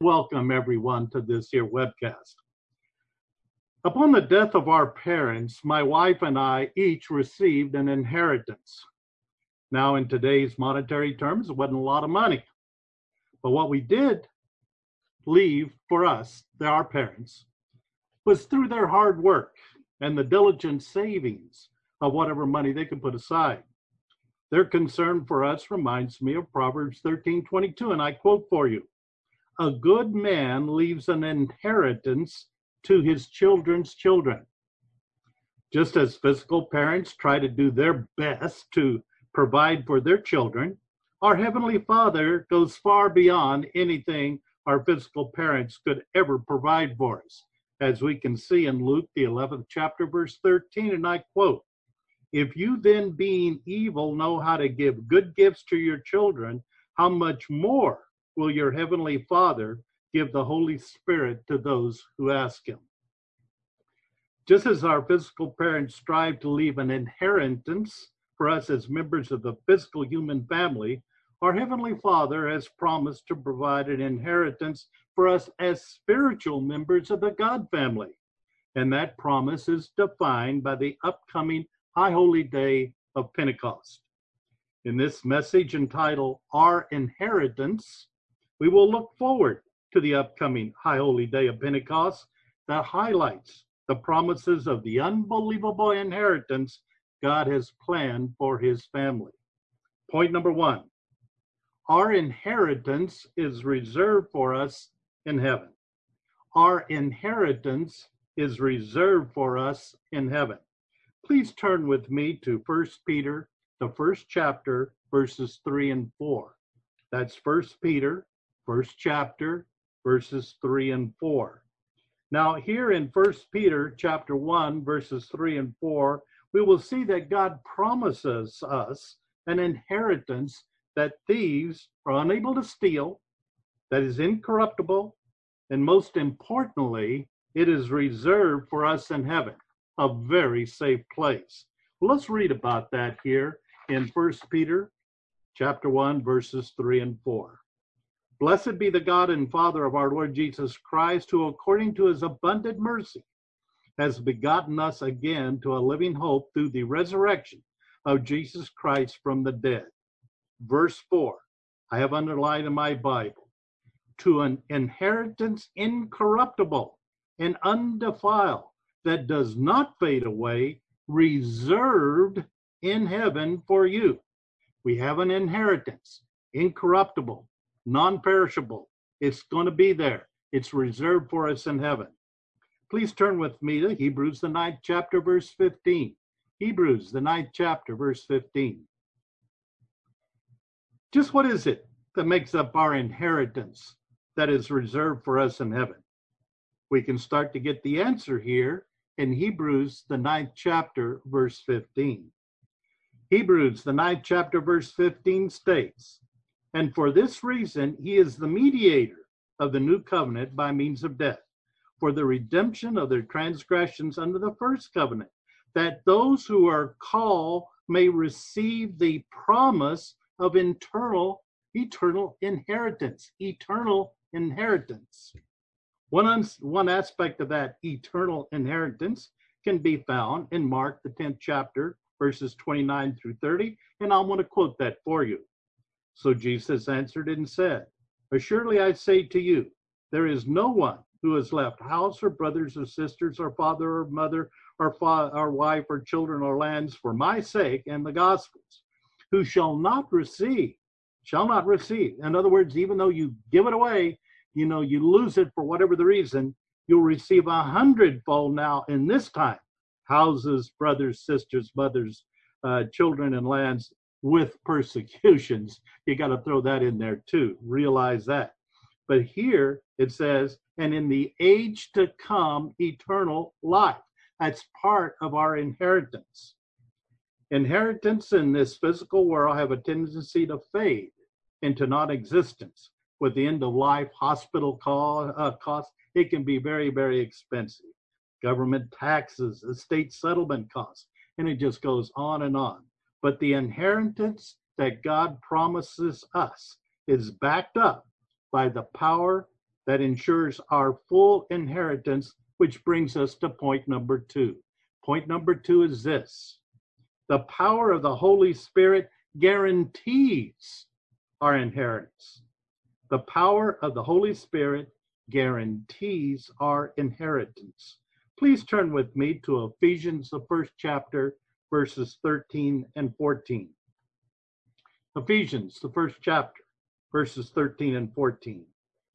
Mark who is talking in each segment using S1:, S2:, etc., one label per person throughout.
S1: Welcome everyone to this here webcast. Upon the death of our parents, my wife and I each received an inheritance. Now, in today's monetary terms, it wasn't a lot of money. But what we did leave for us, our parents, was through their hard work and the diligent savings of whatever money they could put aside. Their concern for us reminds me of Proverbs 13:22, and I quote for you, "A good man leaves an inheritance to his children's children." Just as physical parents try to do their best to provide for their children, our Heavenly Father goes far beyond anything our physical parents could ever provide for us. As we can see in Luke, the 11th chapter, verse 13, and I quote, "If you then, being evil, know how to give good gifts to your children, how much more will your Heavenly Father give the Holy Spirit to those who ask Him?" Just as our physical parents strive to leave an inheritance for us as members of the physical human family, our Heavenly Father has promised to provide an inheritance for us as spiritual members of the God family. And that promise is defined by the upcoming High Holy Day of Pentecost. In this message entitled Our Inheritance, we will look forward to the upcoming High Holy Day of Pentecost that highlights the promises of the unbelievable inheritance God has planned for His family. Point number one, our inheritance is reserved for us in heaven. Our inheritance is reserved for us in heaven. Please turn with me to 1 Peter, the first chapter, verses 3 and 4. That's 1 Peter, first chapter, verses 3 and 4. Now, here in 1 Peter chapter 1, verses 3 and 4, we will see that God promises us an inheritance that thieves are unable to steal, that is incorruptible, and most importantly, it is reserved for us in heaven, a very safe place. Well, let's read about that here in 1 Peter chapter 1, verses 3 and 4. "Blessed be the God and Father of our Lord Jesus Christ, who according to His abundant mercy has begotten us again to a living hope through the resurrection of Jesus Christ from the dead." Verse 4, I have underlined in my Bible, "To an inheritance incorruptible and undefiled, that does not fade away, reserved in heaven for you." We have an inheritance, incorruptible, non-perishable. It's going to be there. It's reserved for us in heaven. Please turn with me to Hebrews, the 9th chapter, verse 15. Hebrews, the 9th chapter, verse 15. Just what is it that makes up our inheritance that is reserved for us in heaven? We can start to get the answer here in Hebrews, the 9th chapter, verse 15. Hebrews, the 9th chapter, verse 15 states, "And for this reason, He is the mediator of the new covenant by means of death, for the redemption of their transgressions under the first covenant, that those who are called may receive the promise of eternal inheritance." Eternal inheritance. One aspect of that eternal inheritance can be found in Mark, the 10th chapter, verses 29 through 30, and I want to quote that for you. "So Jesus answered and said, Assuredly I say to you, there is no one who has left house or brothers or sisters or father or mother or wife or children or lands for my sake and the gospel's, who shall not receive. In other words, even though you give it away, you lose it for whatever the reason, you'll receive 100-fold now in this time. Houses, brothers, sisters, mothers, children, and lands with persecutions." You got to throw that in there too. Realize that. But here it says, "And in the age to come, eternal life." That's part of our inheritance. Inheritance in this physical world have a tendency to fade into non-existence. With the end of life, hospital costs, it can be very, very expensive. Government taxes, estate settlement costs, and it just goes on and on. But the inheritance that God promises us is backed up by the power that ensures our full inheritance, which brings us to point number 2. Point number 2 is this: the power of the Holy Spirit guarantees our inheritance. The power of the Holy Spirit guarantees our inheritance. Please turn with me to Ephesians, the 1st chapter, verses 13 and 14. Ephesians, the 1st chapter, verses 13 and 14.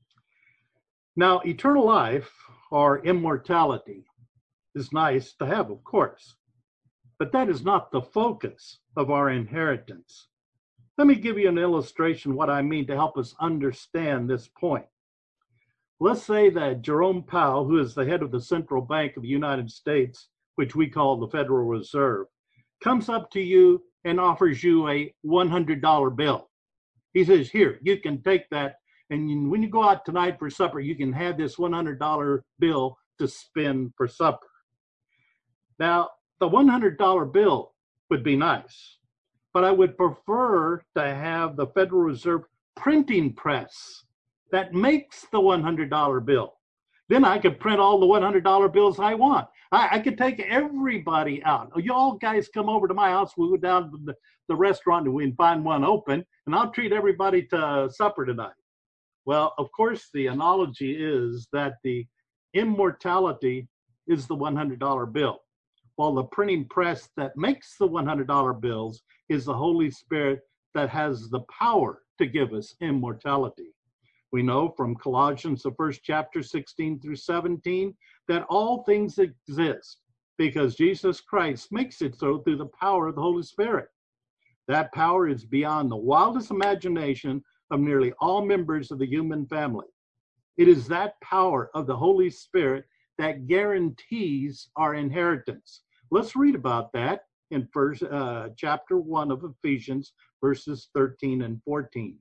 S1: Now, eternal life, or immortality, is nice to have, of course, but that is not the focus of our inheritance. Let me give you an illustration what I mean to help us understand this point. Let's say that Jerome Powell, who is the head of the Central Bank of the United States, which we call the Federal Reserve, comes up to you and offers you a $100 bill. He says, here, you can take that, and when you go out tonight for supper, you can have this $100 bill to spend for supper. Now, the $100 bill would be nice, but I would prefer to have the Federal Reserve printing press that makes the $100 bill. Then I could print all the $100 bills I want. I could take everybody out. You all guys come over to my house. We go down to the restaurant and we can find one open, and I'll treat everybody to supper tonight. Well, of course, the analogy is that the immortality is the $100 bill, while the printing press that makes the $100 bills is the Holy Spirit that has the power to give us immortality. We know from Colossians, the 1st chapter, 16 through 17, that all things exist because Jesus Christ makes it so through the power of the Holy Spirit. That power is beyond the wildest imagination of nearly all members of the human family. It is that power of the Holy Spirit that guarantees our inheritance. Let's read about that in chapter 1 of Ephesians, verses 13 and 14.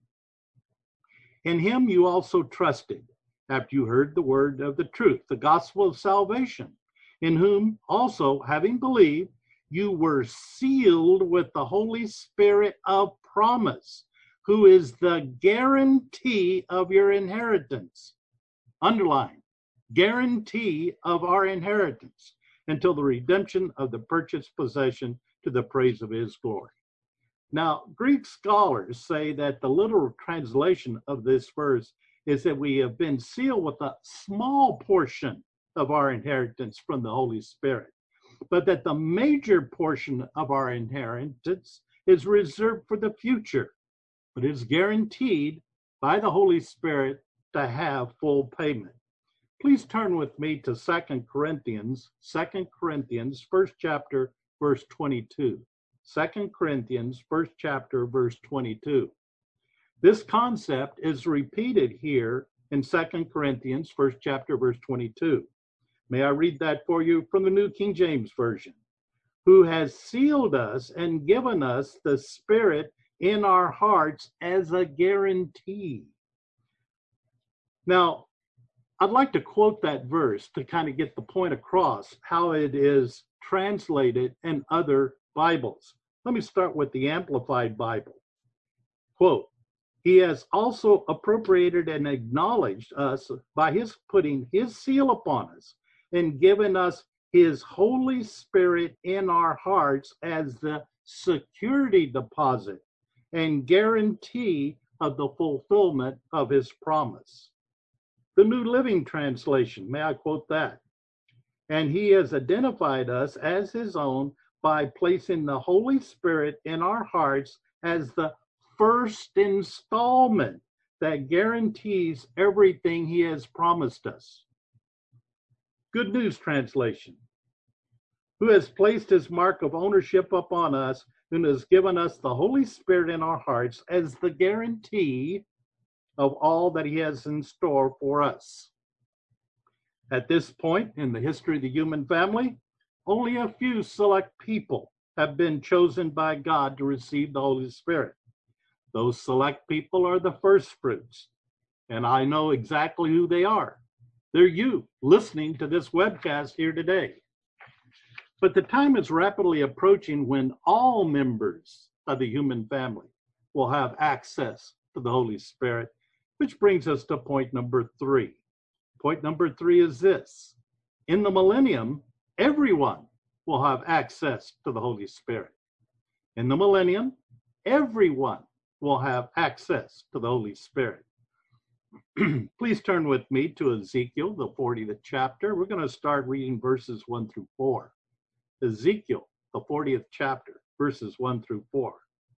S1: In him you also trusted, after you heard the word of the truth, the gospel of salvation, in whom also, having believed, you were sealed with the Holy Spirit of promise, who is the guarantee of your inheritance. Underline, guarantee of our inheritance, until the redemption of the purchased possession to the praise of his glory. Now, Greek scholars say that the literal translation of this verse is that we have been sealed with a small portion of our inheritance from the Holy Spirit, but that the major portion of our inheritance is reserved for the future, but is guaranteed by the Holy Spirit to have full payment. Please turn with me to 2 Corinthians, 1st chapter, verse 22. 2 Corinthians, 1st chapter, verse 22. This concept is repeated here in 2 Corinthians, 1st chapter, verse 22. May I read that for you from the New King James Version? Who has sealed us and given us the Spirit in our hearts as a guarantee. Now, I'd like to quote that verse to kind of get the point across how it is translated in other Bibles. Let me start with the Amplified Bible. Quote, he has also appropriated and acknowledged us by his putting his seal upon us and given us his Holy Spirit in our hearts as the security deposit and guarantee of the fulfillment of his promise. The New Living Translation, may I quote that? And he has identified us as his own by placing the Holy Spirit in our hearts as the first installment that guarantees everything he has promised us. Good News Translation, who has placed his mark of ownership upon us and has given us the Holy Spirit in our hearts as the guarantee of all that he has in store for us. At this point in the history of the human family, only a few select people have been chosen by God to receive the Holy Spirit. Those select people are the first fruits, and I know exactly who they are. They're you listening to this webcast here today. But the time is rapidly approaching when all members of the human family will have access to the Holy Spirit which brings us to point number 3. Point number 3 is this. In the millennium, everyone will have access to the Holy Spirit. In the millennium, everyone will have access to the Holy Spirit. Please turn with me to Ezekiel, the 40th chapter. We're going to start reading verses 1 through 4. Ezekiel, the 40th chapter, verses 1 through 4.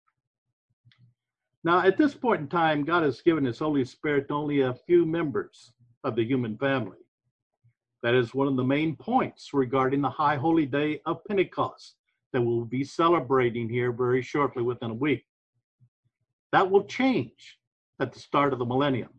S1: Now, at this point in time, God has given his Holy Spirit to only a few members of the human family. That is one of the main points regarding the High Holy Day of Pentecost that we'll be celebrating here very shortly within a week. That will change at the start of the millennium.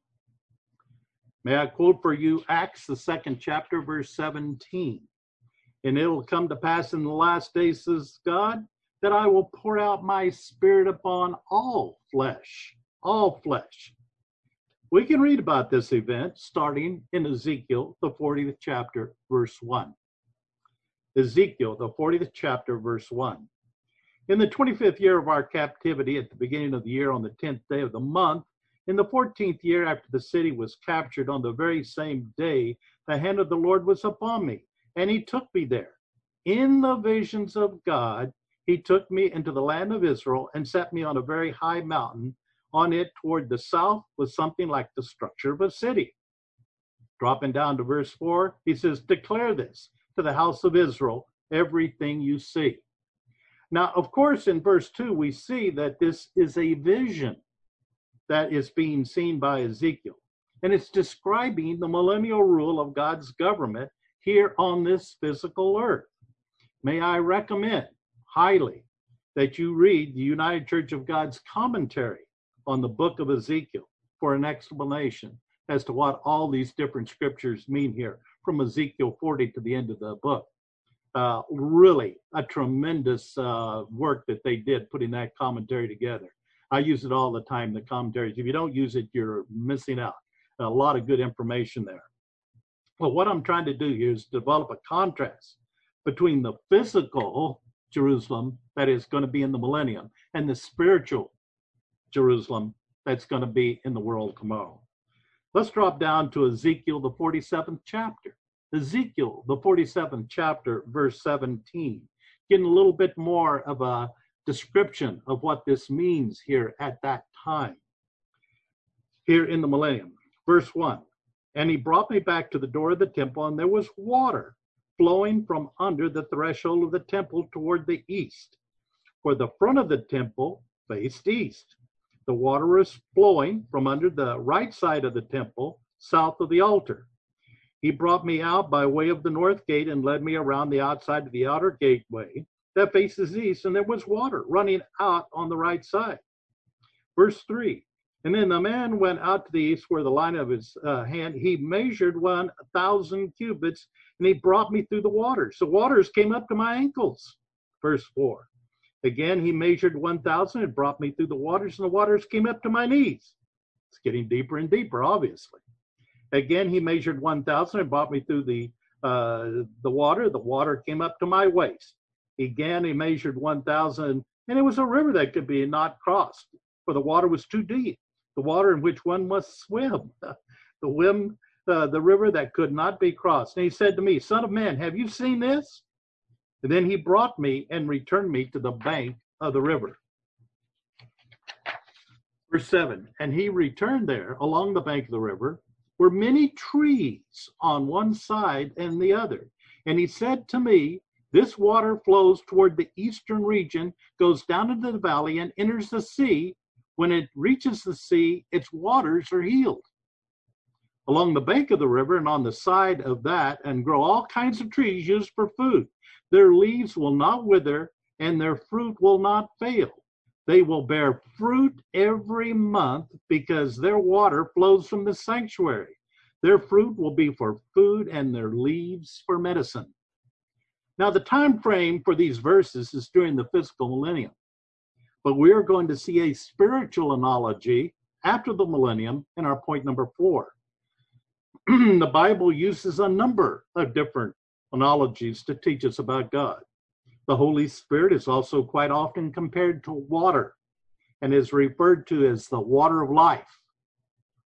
S1: May I quote for you Acts, the 2nd chapter, verse 17. And it will come to pass in the last days, says God, that I will pour out my Spirit upon all flesh. All flesh. We can read about this event starting in Ezekiel, the 40th chapter, verse 1. Ezekiel, the 40th chapter, verse 1. In the 25th year of our captivity, at the beginning of the year, on the 10th day of the month, in the 14th year after the city was captured, on the very same day, the hand of the Lord was upon me, and he took me there. In the visions of God, he took me into the land of Israel and set me on a very high mountain. On it toward the south was something like the structure of a city. Dropping down to verse 4, he says, declare this to the house of Israel, everything you see. Now, of course, in verse 2, we see that this is a vision that is being seen by Ezekiel. And it's describing the millennial rule of God's government here on this physical earth. May I recommend highly that you read the United Church of God's commentary on the book of Ezekiel for an explanation as to what all these different scriptures mean here, from Ezekiel 40 to the end of the book. Really a tremendous work that they did putting that commentary together. I use it all the time, the commentaries. If you don't use it, you're missing out. A lot of good information there. Well, what I'm trying to do here is develop a contrast between the physical Jerusalem that is going to be in the millennium and the spiritual Jerusalem that's going to be in the world tomorrow. Let's drop down to Ezekiel, the 47th chapter. Ezekiel, the 47th chapter, verse 17. Getting a little bit more of a description of what this means here at that time, here in the millennium. Verse 1, and he brought me back to the door of the temple, and there was water flowing from under the threshold of the temple toward the east, for the front of the temple faced east. The water was flowing from under the right side of the temple, south of the altar. He brought me out by way of the north gate and led me around the outside of the outer gateway that faces east, and there was water running out on the right side. Verse 3, and then the man went out to the east where the line of his hand, he measured 1,000 cubits, and he brought me through the waters. The waters came up to my ankles. Verse 4, again he measured 1,000 and brought me through the waters, and the waters came up to my knees. It's getting deeper and deeper, obviously. Again he measured 1,000 and brought me through the water. The water came up to my waist. Again he measured 1,000, and it was a river that could be not crossed, for the water was too deep, the water in which one must swim, the river that could not be crossed. And he said to me, Son of man, have you seen this? And then he brought me and returned me to the bank of the river. Verse 7, and he returned there along the bank of the river were many trees on one side and the other. And he said to me, this water flows toward the eastern region, goes down into the valley, and enters the sea. When it reaches the sea, its waters are healed. Along the bank of the river and on the side of that, and grow all kinds of trees used for food. Their leaves will not wither, and their fruit will not fail. They will bear fruit every month, because their water flows from the sanctuary. Their fruit will be for food, and their leaves for medicine. Now, the time frame for these verses is during the physical millennium. But we are going to see a spiritual analogy after the millennium in our point number 4. The Bible uses a number of different analogies to teach us about God. The Holy Spirit is also quite often compared to water and is referred to as the water of life.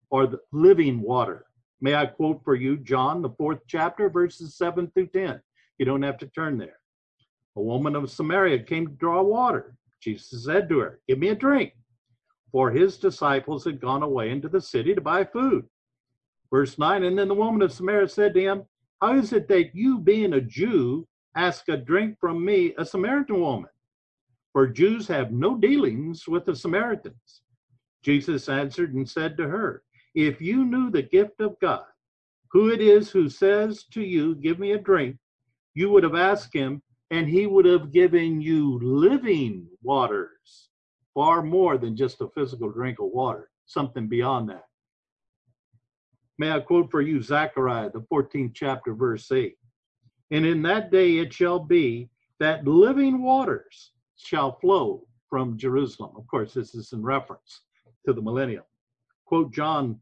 S1: or the living water. May I quote for you John, the 4th chapter, verses 7 through 10. You don't have to turn there. A woman of Samaria came to draw water. Jesus said to her, "Give me a drink," for his disciples had gone away into the city to buy food. Verse 9, and then the woman of Samaria said to him, "How is it that you, being a Jew, ask a drink from me, a Samaritan woman? For Jews have no dealings with the Samaritans." Jesus answered and said to her, "If you knew the gift of God, who it is who says to you, 'Give me a drink,' you would have asked him, and he would have given you living waters," far more than just a physical drink of water, something beyond that. May I quote for you Zechariah, the 14th chapter, verse 8. "And in that day it shall be that living waters shall flow from Jerusalem." Of course, this is in reference to the millennium. Quote John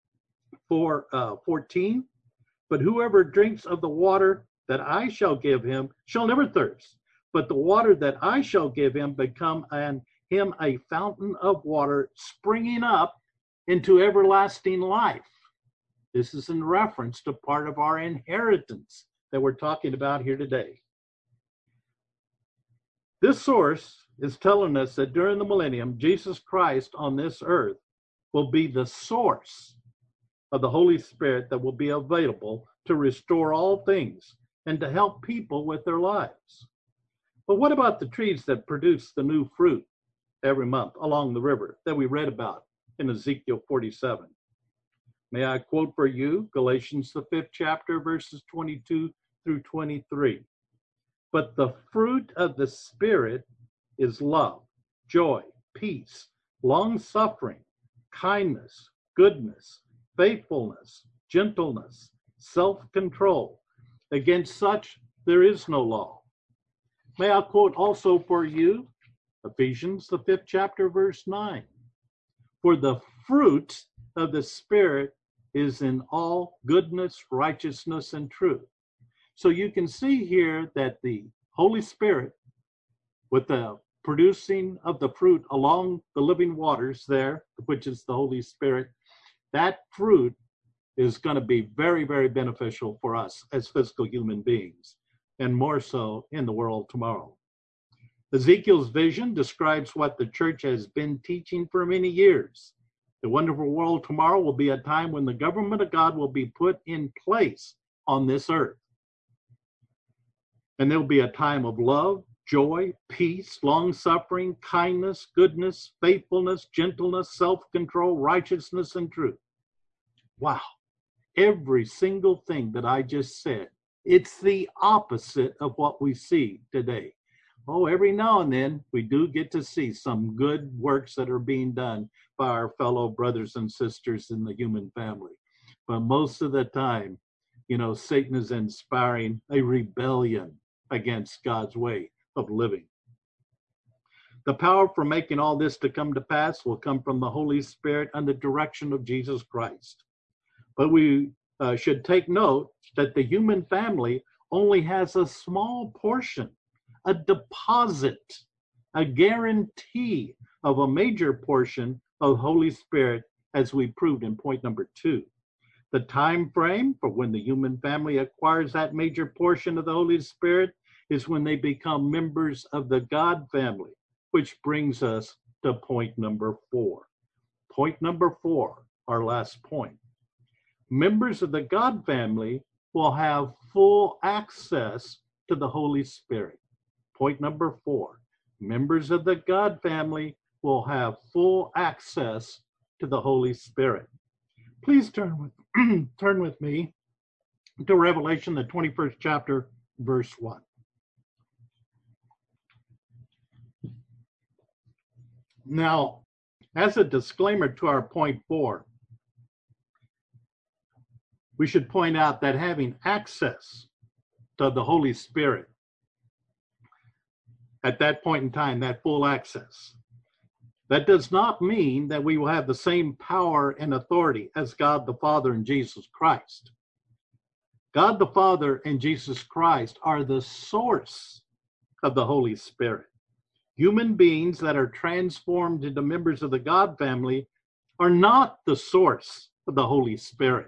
S1: 4:14, "But whoever drinks of the water that I shall give him shall never thirst, but the water that I shall give him become him a fountain of water springing up into everlasting life." This is in reference to part of our inheritance that we're talking about here today. This source is telling us that during the millennium, Jesus Christ on this earth will be the source of the Holy Spirit that will be available to restore all things and to help people with their lives. But what about the trees that produce the new fruit every month along the river that we read about in Ezekiel 47? May I quote for you Galatians, the 5th chapter, verses 22 through 23. "But the fruit of the Spirit is love, joy, peace, long-suffering, kindness, goodness, faithfulness, gentleness, self-control. Against such there is no law." May I quote also for you Ephesians, the 5th chapter, verse 9. "For the fruit of the Spirit is in all goodness, righteousness, and truth." So you can see here that the Holy Spirit, with the producing of the fruit along the living waters there, which is the Holy Spirit, that fruit is going to be very, very beneficial for us as physical human beings, and more so in the world tomorrow. Ezekiel's vision describes what the church has been teaching for many years. The wonderful world tomorrow will be a time when the government of God will be put in place on this earth. And there will be a time of love, joy, peace, long-suffering, kindness, goodness, faithfulness, gentleness, self-control, righteousness, and truth. Wow. Every single thing that I just said, it's the opposite of what we see today. Oh, every now and then we do get to see some good works that are being done by our fellow brothers and sisters in the human family. But most of the time, Satan is inspiring a rebellion against God's way of living. The power for making all this to come to pass will come from the Holy Spirit and the direction of Jesus Christ. But we should take note that the human family only has a small portion, a deposit, a guarantee of a major portion of Holy Spirit, as we proved in point number 2. The time frame for when the human family acquires that major portion of the Holy Spirit is when they become members of the God family, which brings us to point number 4. Point number 4, our last point. Members of the God family will have full access to the Holy Spirit. Point number 4, members of the God family will have full access to the Holy Spirit. Please turn with me to Revelation, the 21st chapter, verse 1. Now, as a disclaimer to our point 4, we should point out that having access to the Holy Spirit at that point in time, that full access, that does not mean that we will have the same power and authority as God the Father and Jesus Christ. God the Father and Jesus Christ are the source of the Holy Spirit. Human beings that are transformed into members of the God family are not the source of the Holy Spirit.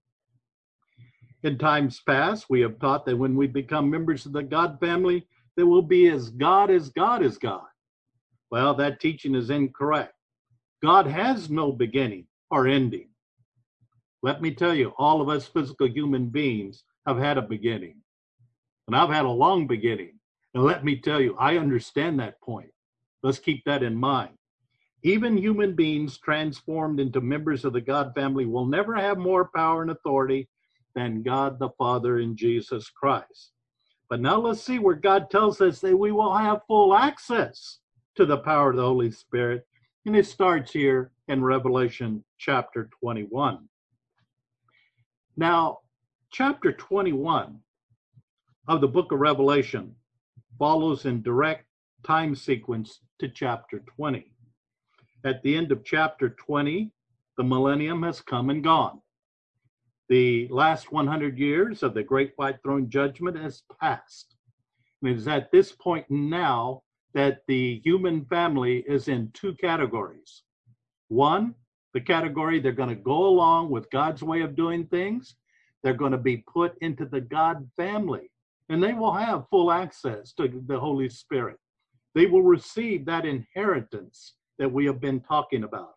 S1: In times past, we have taught that when we become members of the God family, that we'll be as God is God is God. Well, that teaching is incorrect. God has no beginning or ending. Let me tell you, all of us physical human beings have had a beginning. And I've had a long beginning. And let me tell you, I understand that point. Let's keep that in mind. Even human beings transformed into members of the God family will never have more power and authority than God the Father in Jesus Christ. But now let's see where God tells us that we will have full access to the power of the Holy Spirit. And it starts here in Revelation chapter 21. Now, chapter 21 of the book of Revelation follows in direct time sequence to chapter 20. At the end of chapter 20, the millennium has come and gone. The last 100 years of the Great White Throne Judgment has passed. And it is at this point now that the human family is in two categories. One, the category they're going to go along with God's way of doing things. They're going to be put into the God family, and they will have full access to the Holy Spirit. They will receive that inheritance that we have been talking about.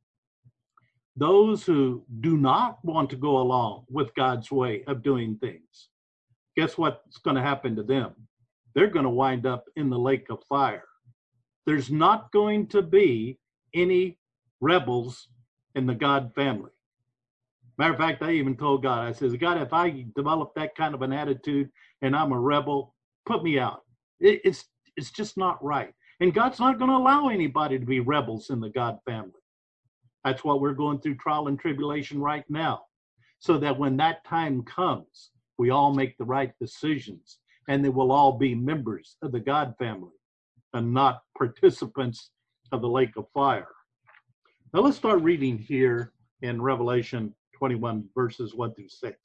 S1: Those who do not want to go along with God's way of doing things, guess what's going to happen to them? They're going to wind up in the lake of fire. There's not going to be any rebels in the God family. Matter of fact, I even told God, I says, God, if I develop that kind of an attitude and I'm a rebel, put me out. It's just not right. And God's not going to allow anybody to be rebels in the God family. That's what we're going through trial and tribulation right now. So that when that time comes, we all make the right decisions and they will all be members of the God family and not participants of the lake of fire. Now let's start reading here in Revelation 21, verses 1 through 6.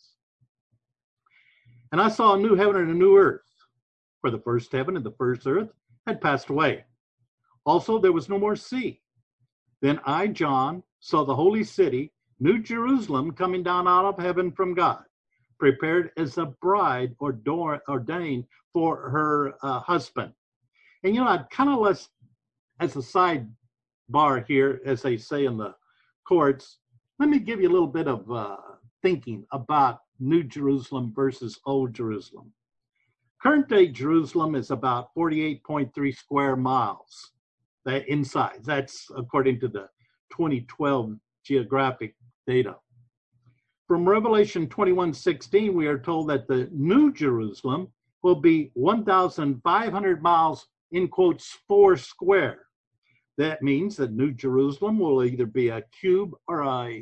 S1: And I saw a new heaven and a new earth, for the first heaven and the first earth had passed away. Also there was no more sea. Then I, John, saw the holy city, New Jerusalem, coming down out of heaven from God, prepared as a bride ordained for her husband. And you know, I'd kind of less, as a sidebar here, as they say in the courts, let me give you a little bit of thinking about New Jerusalem versus Old Jerusalem. Current day Jerusalem is about 48.3 square miles in size. That's according to the 2012 geographic data. From Revelation 21:16, we are told that the New Jerusalem will be 1,500 miles, in quotes, 4 square. That means that New Jerusalem will either be a cube or a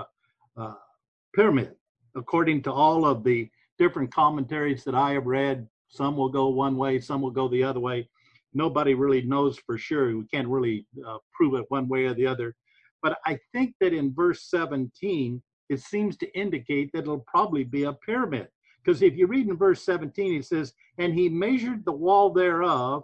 S1: pyramid. According to all of the different commentaries that I have read, some will go one way, some will go the other way. Nobody really knows for sure. We can't really prove it one way or the other. But I think that in verse 17, it seems to indicate that it'll probably be a pyramid. Because if you read in verse 17, it says, and he measured the wall thereof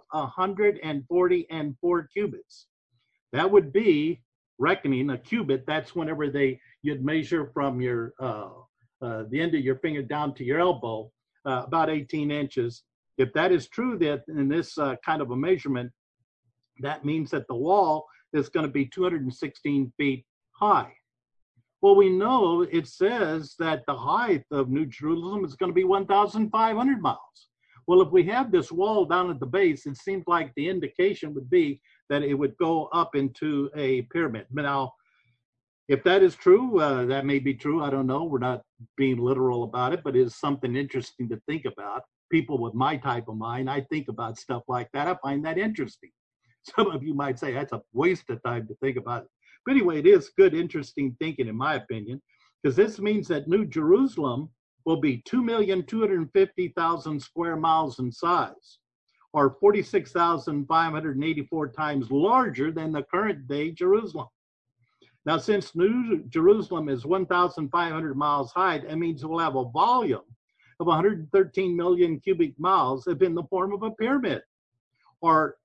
S1: 144 cubits. That would be, reckoning a cubit, that's whenever you'd measure from your the end of your finger down to your elbow, about 18 inches. If that is true, that in this kind of a measurement, that means that the wall is going to be 216 feet high. Well, we know it says that the height of New Jerusalem is going to be 1,500 miles. Well, if we have this wall down at the base, it seems like the indication would be that it would go up into a pyramid. Now, if that is true, that may be true. I don't know. We're not being literal about it, but it is something interesting to think about. People with my type of mind, I think about stuff like that. I find that interesting. Some of you might say that's a waste of time to think about it. But anyway, it is good, interesting thinking, in my opinion, because this means that New Jerusalem will be 2,250,000 square miles in size, or 46,584 times larger than the current day Jerusalem. Now, since New Jerusalem is 1,500 miles high, that means it will have a volume of 113 million cubic miles in the form of a pyramid, or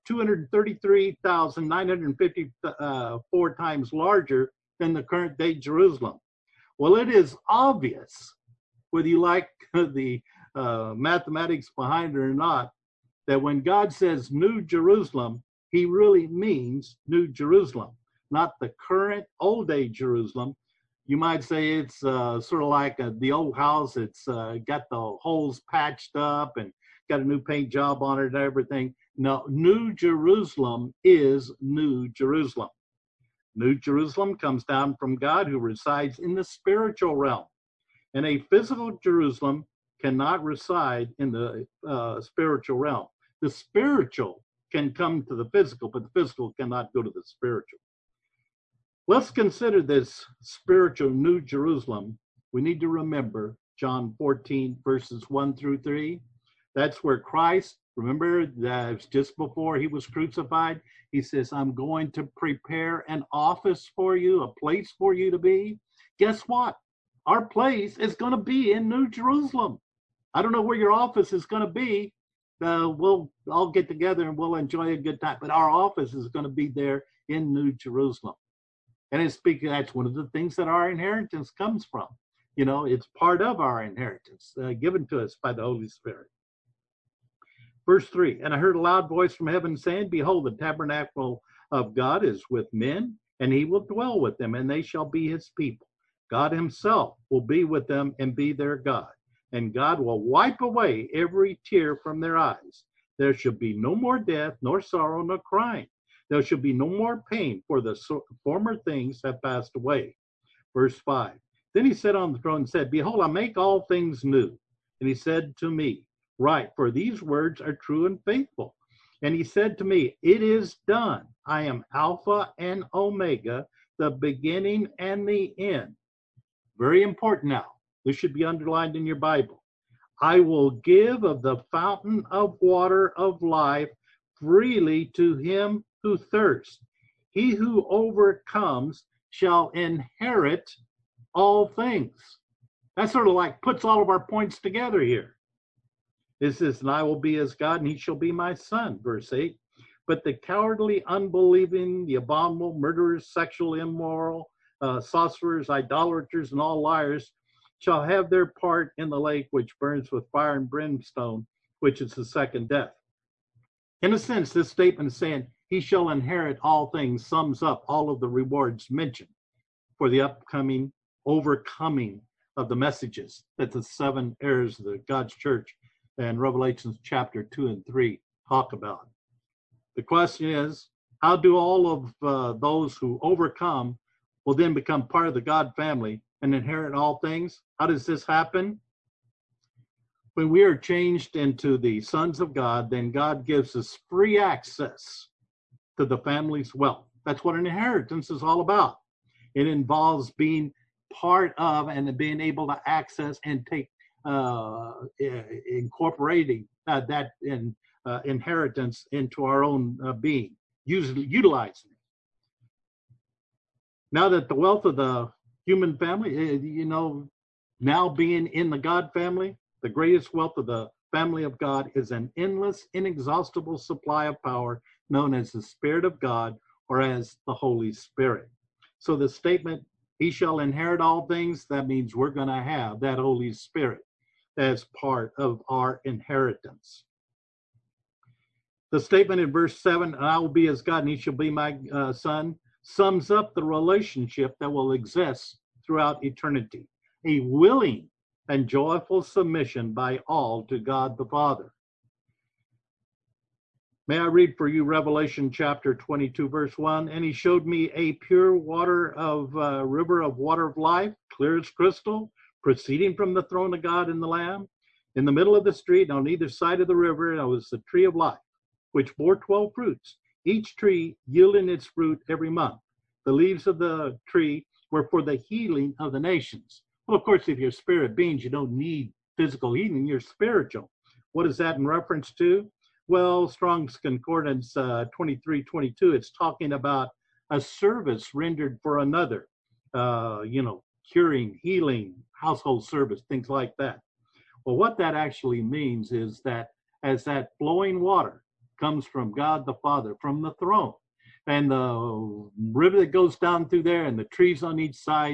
S1: 233,954 times larger than the current day Jerusalem. Well, it is obvious, whether you like the mathematics behind it or not, that when God says New Jerusalem, he really means New Jerusalem, not the current old day Jerusalem. You might say it's sort of like the old house. It's got the holes patched up and got a new paint job on it and everything. No, New Jerusalem is New Jerusalem. New Jerusalem comes down from God, who resides in the spiritual realm. And a physical Jerusalem cannot reside in the spiritual realm. The spiritual can come to the physical, but the physical cannot go to the spiritual. Let's consider this spiritual New Jerusalem. We need to remember John 14, verses 1 through 3. That's where Christ, remember, that just before he was crucified, he says, I'm going to prepare an office for you, a place for you to be. Guess what? Our place is going to be in New Jerusalem. I don't know where your office is going to be. We'll all get together and we'll enjoy a good time. But our office is going to be there in New Jerusalem. And it's because that's one of the things that our inheritance comes from. You know, it's part of our inheritance given to us by the Holy Spirit. Verse 3, and I heard a loud voice from heaven saying, behold, the tabernacle of God is with men, and he will dwell with them, and they shall be his people. God himself will be with them and be their God. And God will wipe away every tear from their eyes. There shall be no more death, nor sorrow, nor crying. There shall be no more pain, for the former things have passed away. Verse 5, then he sat on the throne and said, behold, I make all things new. And he said to me, write, for these words are true and faithful. And he said to me, it is done. I am Alpha and Omega, the beginning and the end. Very important now. This should be underlined in your Bible. I will give of the fountain of water of life freely to him who thirsts. He who overcomes shall inherit all things. That sort of like puts all of our points together here. It says, and I will be his God, and he shall be my son, verse 8. But the cowardly, unbelieving, the abominable, murderers, sexual, immoral, sorcerers, idolaters, and all liars shall have their part in the lake which burns with fire and brimstone, which is the second death. In a sense, this statement is saying, he shall inherit all things, sums up all of the rewards mentioned for the upcoming overcoming of the messages that the seven heirs of the God's church and Revelations chapter 2 and 3 talk about. The question is, how do all of those who overcome will then become part of the God family and inherit all things? How does this happen? When we are changed into the sons of God, then God gives us free access to the family's wealth. That's what an inheritance is all about. It involves being part of and being able to access and take incorporating that inheritance into our own being, utilizing it. Now that the wealth of the human family, now being in the God family, the greatest wealth of the family of God is an endless, inexhaustible supply of power known as the Spirit of God, or as the Holy Spirit. So the statement, he shall inherit all things, that means we're going to have that Holy Spirit as part of our inheritance. The statement in verse 7, and I will be his God and he shall be my son, sums up the relationship that will exist throughout eternity. A willing and joyful submission by all to God the Father. May I read for you Revelation chapter 22, verse 1. And he showed me a pure river of water of life, clear as crystal, proceeding from the throne of God and the Lamb. In the middle of the street, on either side of the river, there was the tree of life, which bore 12 fruits, each tree yielding its fruit every month. The leaves of the tree were for the healing of the nations. Well, of course, if you're spirit beings, you don't need physical healing. You're spiritual. What is that in reference to? Well, Strong's Concordance 23:22, it's talking about a service rendered for another, curing, healing, household service, things like that. Well, what that actually means is that as that flowing water comes from God the Father, from the throne, and the river that goes down through there and the trees on each side,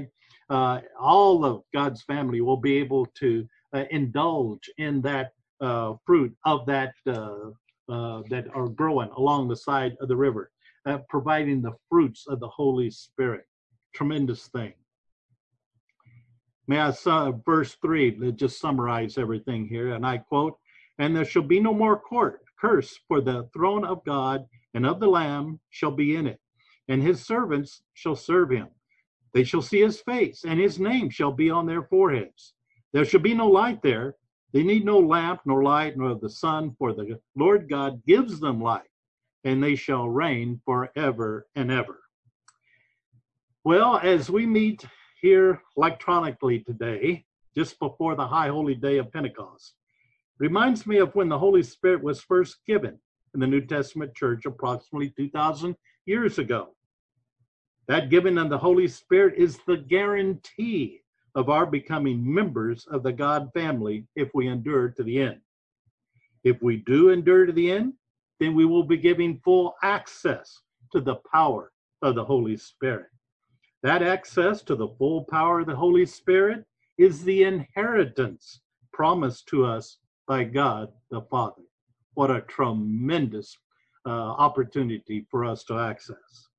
S1: all of God's family will be able to indulge in that fruit of that that are growing along the side of the river, providing the fruits of the Holy Spirit. Tremendous thing. May I verse 3, let's just summarize everything here, and I quote, "And there shall be no more curse, for the throne of God and of the Lamb shall be in it, and his servants shall serve him. They shall see his face, and his name shall be on their foreheads. There shall be no light there. They need no lamp, nor light, nor the sun, for the Lord God gives them light, and they shall reign forever and ever." Well, as we meet here electronically today, just before the high holy day of Pentecost, reminds me of when the Holy Spirit was first given in the New Testament church approximately 2,000 years ago. That giving of the Holy Spirit is the guarantee of our becoming members of the God family if we endure to the end. If we do endure to the end, then we will be giving full access to the power of the Holy Spirit. That access to the full power of the Holy Spirit is the inheritance promised to us by God the Father. What a tremendous opportunity for us to access.